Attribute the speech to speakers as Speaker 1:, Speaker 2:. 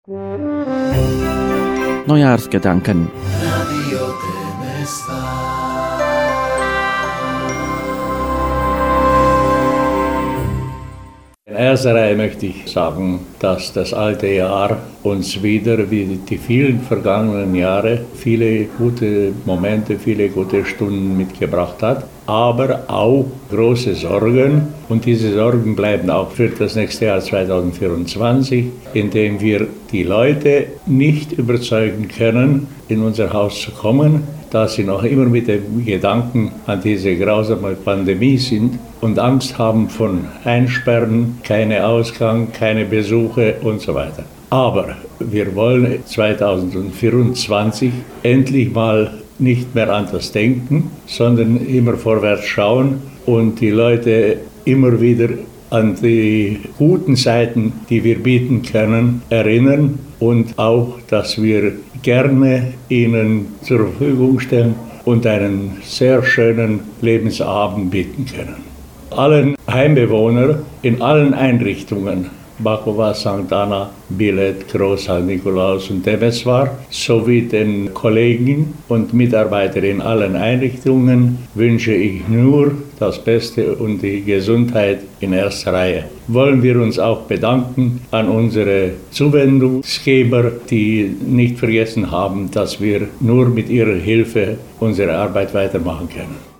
Speaker 1: Neujahrsgedanken.
Speaker 2: In erster Reihe möchte ich sagen, dass das alte Jahr uns wieder, wie die vielen vergangenen Jahre, viele gute Momente, viele gute Stunden mitgebracht hat, aber auch große Sorgen. Und diese Sorgen bleiben auch für das nächste Jahr 2024, indem wir die Leute nicht überzeugen können, in unser Haus zu kommen, da sie noch immer mit dem Gedanken an diese grausame Pandemie sind und Angst haben von Einsperren, keine Ausgang, keine Besuche und so weiter. Aber wir wollen 2024 endlich mal nicht mehr an das denken, sondern immer vorwärts schauen und die Leute immer wieder an die guten Seiten, die wir bieten können, erinnern und auch, dass wir gerne ihnen zur Verfügung stellen und einen sehr schönen Lebensabend bieten können. Allen Heimbewohnern in allen Einrichtungen, Bakova, St. Anna, Bilet, Groß, St. Nikolaus und Temeswar, sowie den Kollegen und Mitarbeitern in allen Einrichtungen wünsche ich nur das Beste und die Gesundheit in erster Reihe. Wollen wir uns auch bedanken an unsere Zuwendungsgeber, die nicht vergessen haben, dass wir nur mit ihrer Hilfe unsere Arbeit weitermachen können.